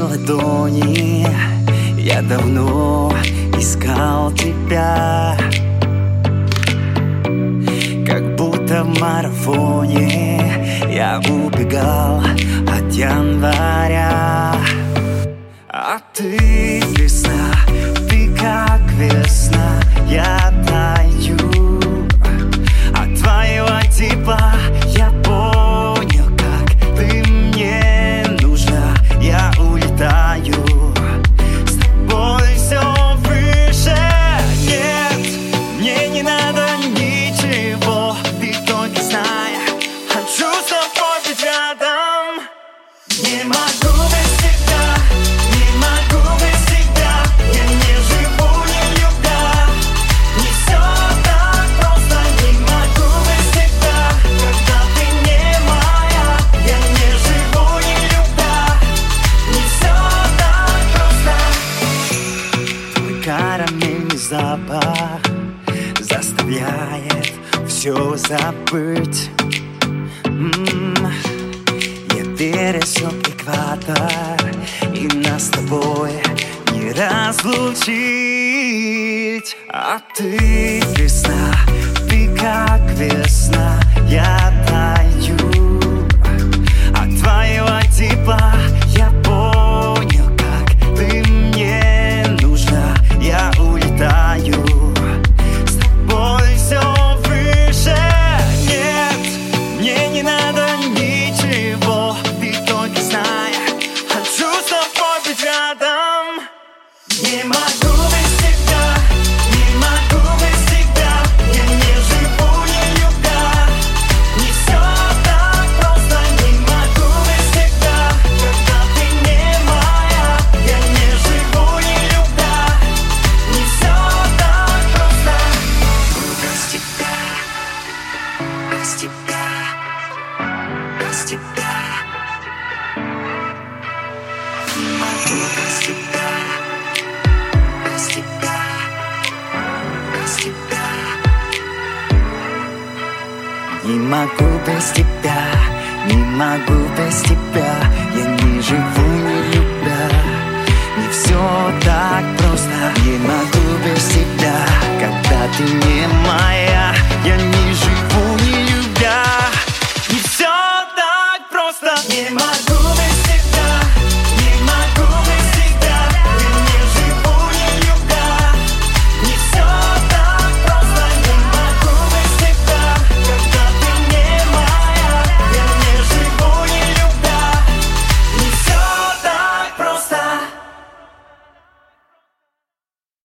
ладони. Я давно искал тебя, как будто в марафоне я убегал от января. А ты весна, ты как весна, я таю от твоего типа. Я понял, как ты мне нужна, я улетаю с тобой все выше. Нет, мне не надо ничего, ты только знай, хочу с тобой быть рядом. Не могу без тебя, не могу без тебя, я не живу, не любя. Не все так просто, не могу без тебя, когда ты не моя. Я не живу, не любя, не все так просто. Твой карамельный запах заставляет все забыть. Я пересек экватор, и нас с тобой не разлучить. А ты весна, ты как весна, я таю от твоего типа. Я понял, как ты мне нужна, я улетаю с тобой все выше. Нет, мне не надо ничего, ты только знай, хочу с тобой быть рядом. Не могу без тебя, не могу без тебя, я не живу, не любя. Не все так просто, не могу без тебя, когда ты не моя. Я не живу, не любя, не все так просто. Без тебя, без тебя, без тебя. Не могу без тебя, без тебя, без тебя. Не могу без тебя, не могу без тебя, я не живу, не любя. Не все так просто, не могу без тебя, когда ты не моя. Я